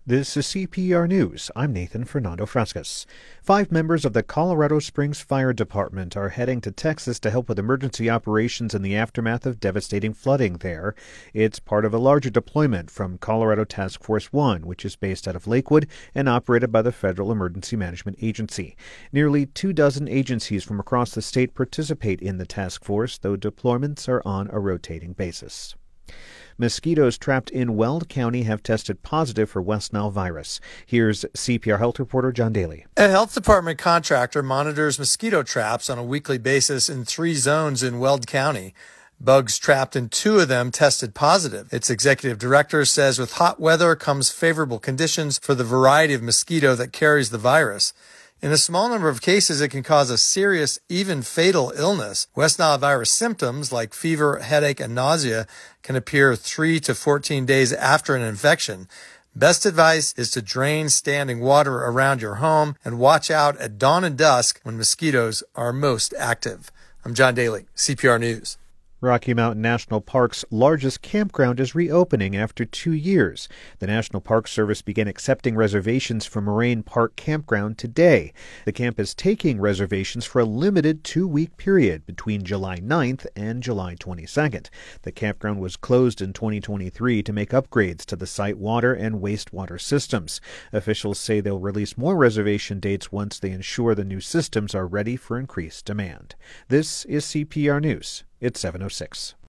This is CPR News. I'm Nathan Fernando Frascas. 5 members of the Colorado Springs Fire Department are heading to Texas to help with emergency operations in the aftermath of devastating flooding there. It's part of a larger deployment from Colorado Task Force 1, which is based out of Lakewood and operated by the Federal Emergency Management Agency. Nearly 24 agencies from across the state participate in the task force, though deployments are on a rotating basis. Mosquitoes trapped in Weld County have tested positive for West Nile virus. Here's CPR Health reporter John Daly. A health department contractor monitors mosquito traps on a weekly basis in 3 zones in Weld County. Bugs trapped in 2 of them tested positive. Its executive director says with hot weather comes favorable conditions for the variety of mosquito that carries the virus. In a small number of cases, it can cause a serious, even fatal illness. West Nile virus symptoms like fever, headache, and nausea can appear 3 to 14 days after an infection. Best advice is to drain standing water around your home and watch out at dawn and dusk when mosquitoes are most active. I'm John Daly, CPR News. Rocky Mountain National Park's largest campground is reopening after 2 years. The National Park Service began accepting reservations for Moraine Park Campground today. The camp is taking reservations for a limited 2-week period between July 9th and July 22nd. The campground was closed in 2023 to make upgrades to the site water and wastewater systems. Officials say they'll release more reservation dates once they ensure the new systems are ready for increased demand. This is CPR News. It's 7:06.